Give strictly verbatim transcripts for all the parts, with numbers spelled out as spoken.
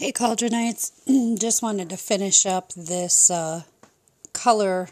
Hey Cauldronites, just wanted to finish up this uh, color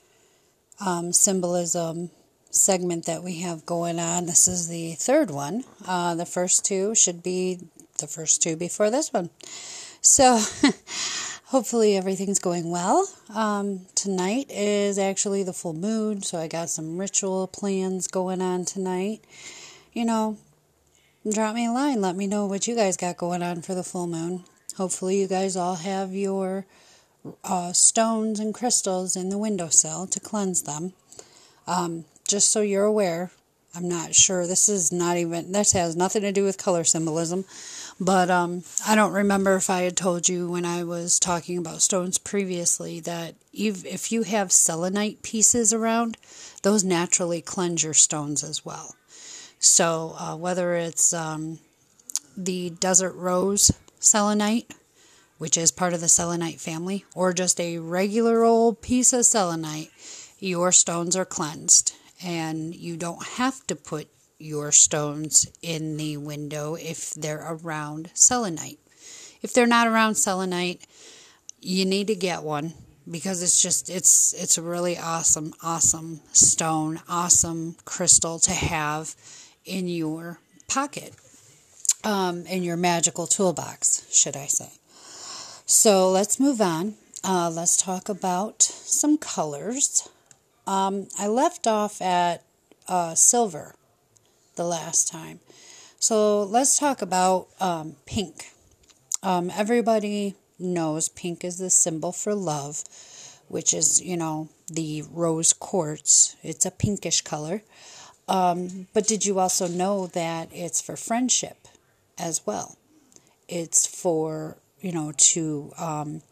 um, symbolism segment that we have going on. This is the third one. Uh, the first two should be the first two before this one. So hopefully everything's going well. Um, tonight is actually the full moon, so I got some ritual plans going on tonight. You know, drop me a line. Let me know what you guys got going on for the full moon. Hopefully you guys all have your uh, stones and crystals in the windowsill to cleanse them. Um, just so you're aware, I'm not sure. This is not even, this has nothing to do with color symbolism. But um, I don't remember if I had told you when I was talking about stones previously that if you have selenite pieces around, those naturally cleanse your stones as well. So uh, whether it's um, the desert rose selenite, which is part of the selenite family, or just a regular old piece of selenite, your stones are cleansed. And you don't have to put your stones in the window if they're around selenite. If they're not around selenite, you need to get one because it's just, it's it's a really awesome, awesome stone, awesome crystal to have in your pocket. Um, in your magical toolbox, should I say. So let's move on. Uh, let's talk about some colors. Um, I left off at uh, silver the last time. So let's talk about um, pink. Um, everybody knows pink is the symbol for love, which is, you know, the rose quartz. It's a pinkish color. Um, but did you also know that it's for friendship as well? It's for, you know, to um,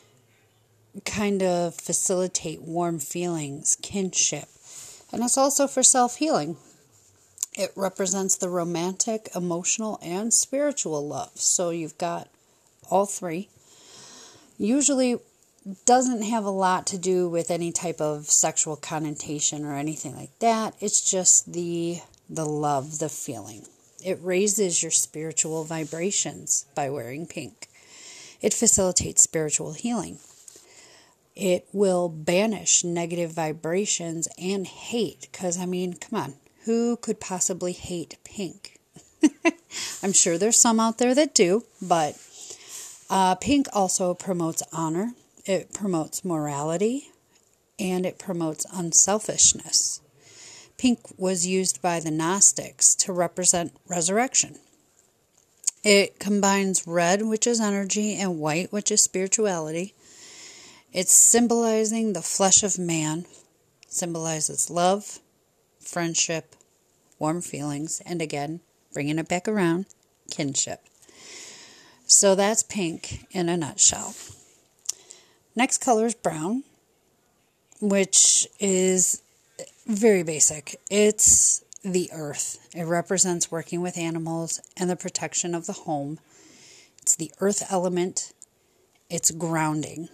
kind of facilitate warm feelings, kinship. And it's also for self-healing. It represents the romantic, emotional, and spiritual love. So you've got all three. Usually doesn't have a lot to do with any type of sexual connotation or anything like that. It's just the the love, the feeling. It raises your spiritual vibrations by wearing pink. It facilitates spiritual healing. It will banish negative vibrations and hate. Because, I mean, come on. Who could possibly hate pink? I'm sure there's some out there that do. But uh, pink also promotes honor. It promotes morality. And it promotes unselfishness. Pink was used by the Gnostics to represent resurrection. It combines red, which is energy, and white, which is spirituality. It's symbolizing the flesh of man, symbolizes love, friendship, warm feelings, and again, bringing it back around, kinship. So that's pink in a nutshell. Next color is brown, which is very basic. It's the earth. It represents working with animals and the protection of the home. It's the earth element. It's grounding.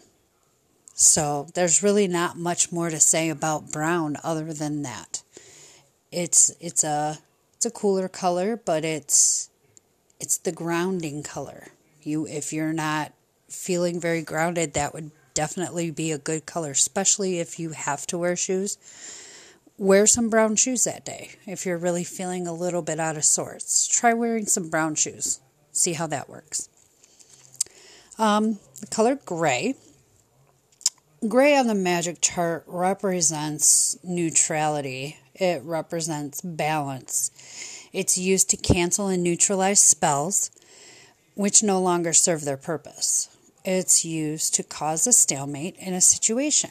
So there's really not much more to say about brown other than that. It's it's a it's a cooler color, but it's it's the grounding color. You if you're not feeling very grounded, that would definitely be a good color, especially if you have to wear shoes. Wear some brown shoes that day. If you're really feeling a little bit out of sorts, try wearing some brown shoes. See how that works. Um, the color gray. Gray on the magic chart represents neutrality. It represents balance. It's used to cancel and neutralize spells, which no longer serve their purpose. It's used to cause a stalemate in a situation.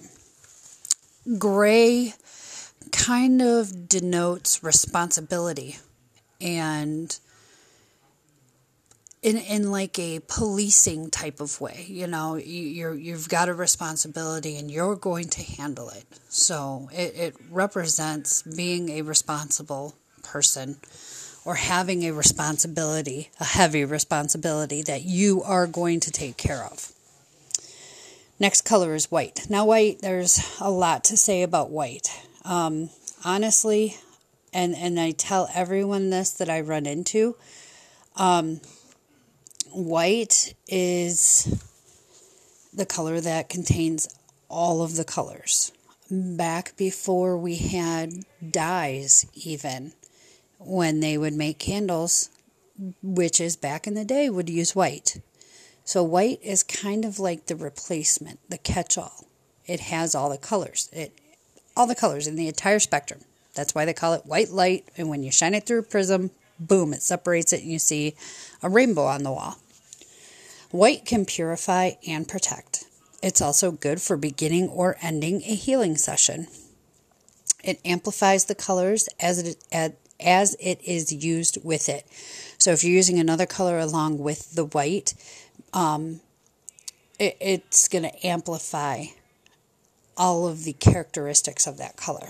Gray kind of denotes responsibility and in in like a policing type of way. You know, you, you're, you've got a responsibility and you're going to handle it. So it, it represents being a responsible person or having a responsibility, a heavy responsibility that you are going to take care of. Next color is white. Now white, there's a lot to say about white. Um, honestly, and, and I tell everyone this that I run into, um, White is the color that contains all of the colors. Back before we had dyes, even, when they would make candles, witches back in the day would use white. So white is kind of like the replacement, the catch-all. It has all the colors. It, all the colors in the entire spectrum. That's why they call it white light. And when you shine it through a prism, boom, it separates it and you see a rainbow on the wall. White can purify and protect. It's also good for beginning or ending a healing session. It amplifies the colors as it, as it is used with it. So if you're using another color along with the white, um, it, it's going to amplify all of the characteristics of that color.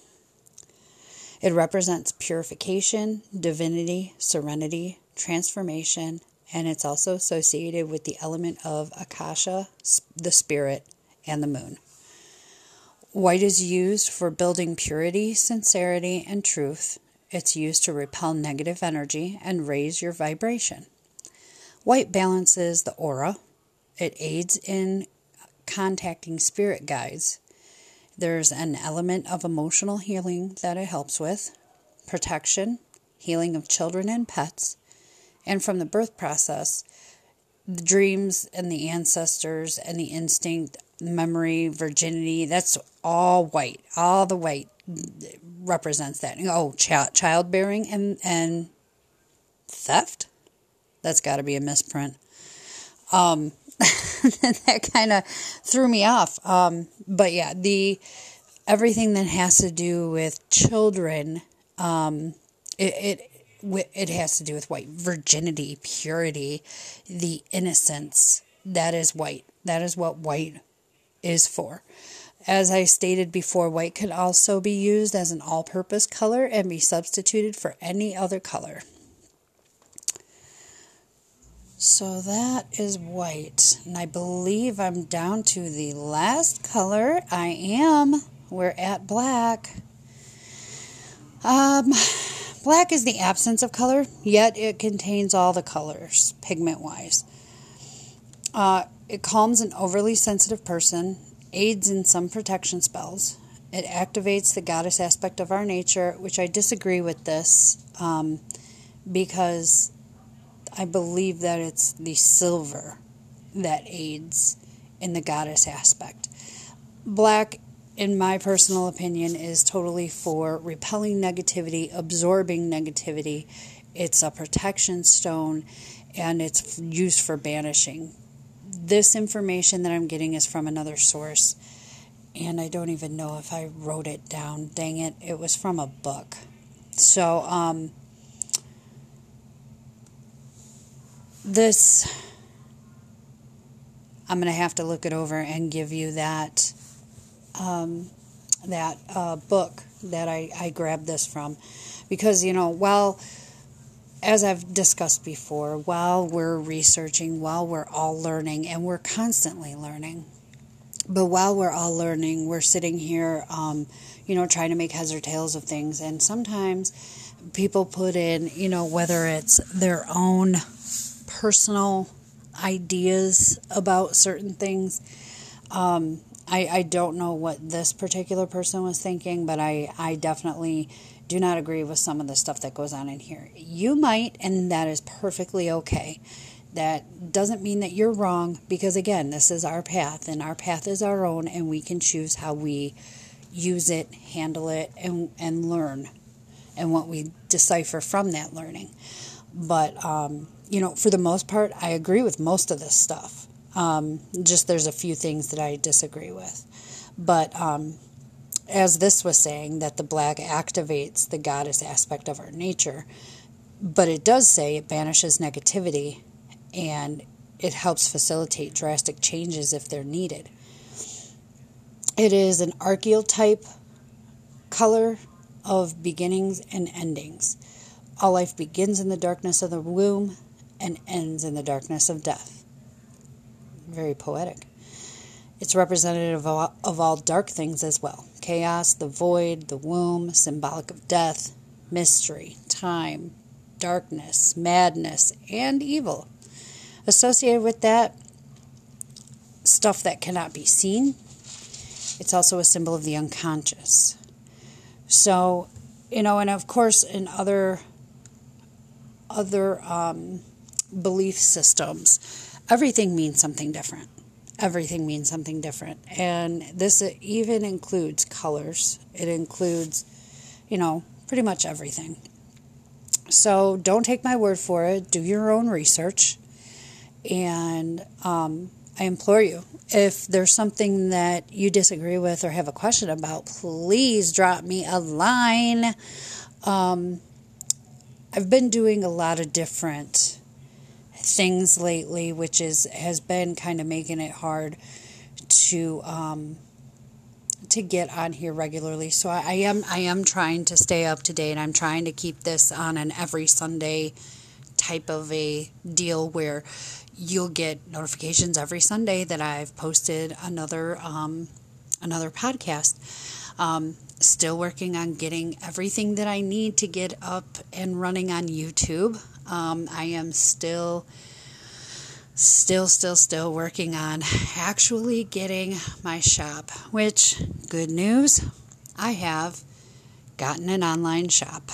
It represents purification, divinity, serenity, transformation, and it's also associated with the element of Akasha, the spirit, and the moon. White is used for building purity, sincerity, and truth. It's used to repel negative energy and raise your vibration. White balances the aura. It aids in contacting spirit guides. There's an element of emotional healing that it helps with, protection, healing of children and pets, and from the birth process, the dreams and the ancestors and the instinct, memory, virginity, that's all white. All the white represents that. Oh, ch- childbearing and, and theft? That's got to be a misprint. Um, that kind of threw me off. Um, but yeah, the everything that has to do with children, um, it, it it has to do with white. Virginity, purity, the innocence, that is white. That is what white is for. As I stated before, white could also be used as an all-purpose color and be substituted for any other color. So that is white. And I believe I'm down to the last color. I am. We're at black. Um, black is the absence of color, yet it contains all the colors, pigment-wise. Uh, it calms an overly sensitive person, aids in some protection spells. It activates the goddess aspect of our nature, which I disagree with this, um, because I believe that it's the silver that aids in the goddess aspect. Black, in my personal opinion, is totally for repelling negativity, absorbing negativity. It's a protection stone, and it's used for banishing. This information that I'm getting is from another source, and I don't even know if I wrote it down. Dang it, it was from a book. So, um... This, I'm going to have to look it over and give you that um, that uh, book that I, I grabbed this from. Because, you know, while, as I've discussed before, while we're researching, while we're all learning, and we're constantly learning, but while we're all learning, we're sitting here, um, you know, trying to make heads or tails of things. And sometimes people put in, you know, whether it's their own personal ideas about certain things. Um, I, I don't know what this particular person was thinking, but I, I definitely do not agree with some of the stuff that goes on in here. You might, and that is perfectly okay. That doesn't mean that you're wrong, because again, this is our path, and our path is our own, and we can choose how we use it, handle it, and, and learn, and what we decipher from that learning. But, um, you know, for the most part, I agree with most of this stuff. Um, just there's a few things that I disagree with. But um, as this was saying, that the black activates the goddess aspect of our nature, but it does say it banishes negativity, and it helps facilitate drastic changes if they're needed. It is an archetype color of beginnings and endings. All life begins in the darkness of the womb and ends in the darkness of death. Very poetic. It's representative of all, of all dark things as well. Chaos, the void, the womb, symbolic of death, mystery, time, darkness, madness, and evil. associated with that, stuff that cannot be seen. It's also a symbol of the unconscious. So, you know, and of course in other other um, belief systems, everything means something different. Everything means something different. And this even includes colors. It includes, you know, pretty much everything. So don't take my word for it. Do your own research. And um, I implore you, if there's something that you disagree with or have a question about, please drop me a line. Um, I've been doing a lot of different things lately, which is has been kind of making it hard to um, to get on here regularly. So I, I am I am trying to stay up to date. I'm trying to keep this on an every Sunday type of a deal where you'll get notifications every Sunday that I've posted another um, another podcast. Um, still working on getting everything that I need to get up and running on YouTube. Um, I am still, still, still, still working on actually getting my shop, which, good news, I have gotten an online shop.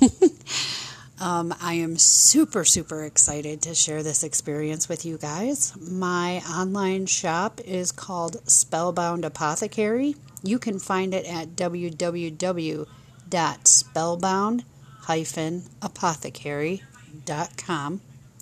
um, I am super, super excited to share this experience with you guys. My online shop is called Spellbound Apothecary. You can find it at w w w dot spellbound dash apothecary dot com.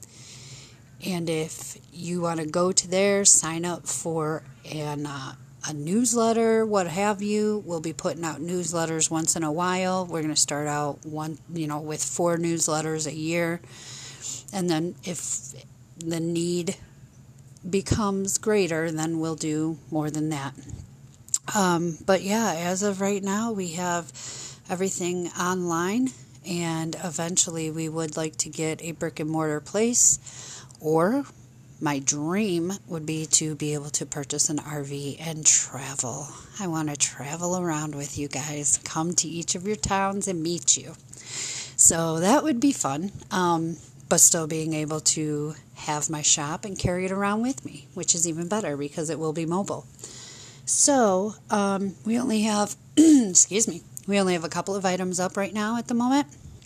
And if you want to go to there, sign up for an uh, a newsletter, what have you. We'll be putting out newsletters once in a while. We're going to start out one, you know, with four newsletters a year. And then if the need becomes greater, then we'll do more than that. Um, but yeah, as of right now, we have everything online, and eventually we would like to get a brick and mortar place, or my dream would be to be able to purchase an R V and travel. I want to travel around with you guys, come to each of your towns and meet you. So that would be fun, um, but still being able to have my shop and carry it around with me, which is even better because it will be mobile. So, um, we only have, excuse me, we only have a couple of items up right now at the moment.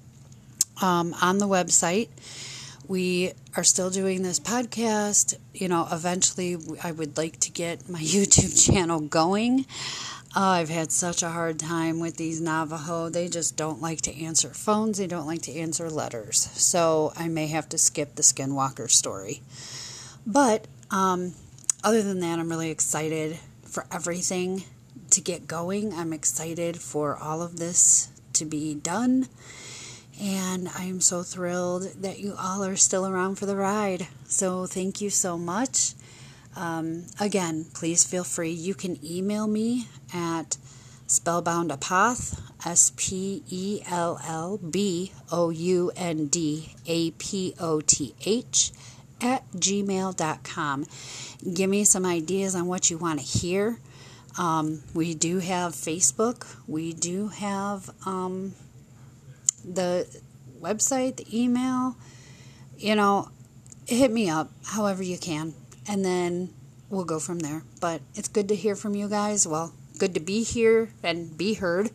Um, on the website, we are still doing this podcast. You know, eventually I would like to get my YouTube channel going. Uh, I've had such a hard time with these Navajo. They just don't like to answer phones. They don't like to answer letters. So I may have to skip the Skinwalker story. But, um, other than that, I'm really excited for everything to get going. I'm excited for all of this to be done, and I am so thrilled that you all are still around for the ride. So thank you so much. Um, again, please feel free. You can email me at spellboundapoth, S P E L L B O U N D A P O T H, at gmail dot com. Give me some ideas on what you want to hear. Um, we do have Facebook. We do have um, the website, the email. You know, hit me up however you can, and then we'll go from there. But it's good to hear from you guys. Well, good to be here and be heard.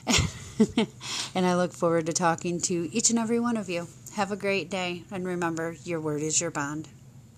And I look forward to talking to each and every one of you. Have a great day, and remember, your word is your bond.